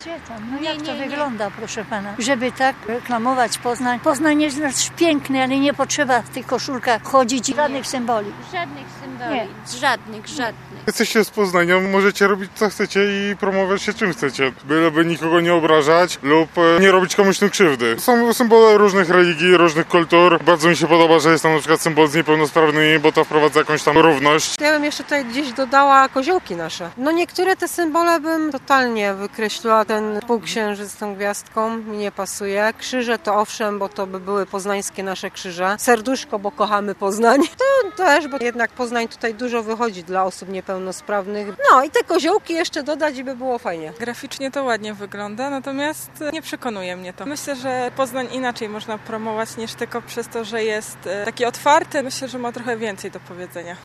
Gdzie tam? No jak to wygląda, proszę pana? Żeby tak reklamować Poznań. Poznań jest nasz piękny, ale nie potrzeba w tych koszulkach chodzić i żadnych symboli. Żadnych symboli. Nie. Żadnych. Jesteście z Poznania, możecie robić co chcecie i promować się czym chcecie. Byleby nikogo nie obrażać lub nie robić komuś krzywdy. Są symbole różnych religii, różnych kultur. Bardzo mi się podoba, że jest tam na przykład symbol z niepełnosprawnymi, bo to wprowadza jakąś tam równość. Ja bym jeszcze tutaj gdzieś dodała koziołki nasze. No niektóre te symbole bym totalnie wykreśliła. Ten półksiężyc z tą gwiazdką mi nie pasuje. Krzyże to owszem, bo to by były poznańskie nasze krzyże. Serduszko, bo kochamy Poznań. To też, bo jednak Poznań tutaj dużo wychodzi dla osób niepełnosprawnych. No i te koziołki jeszcze dodać i by było fajnie. Graficznie to ładnie wygląda, natomiast nie przekonuje mnie to. Myślę, że Poznań inaczej można promować niż tylko przez to, że jest taki otwarty. Myślę, że ma trochę więcej do powiedzenia.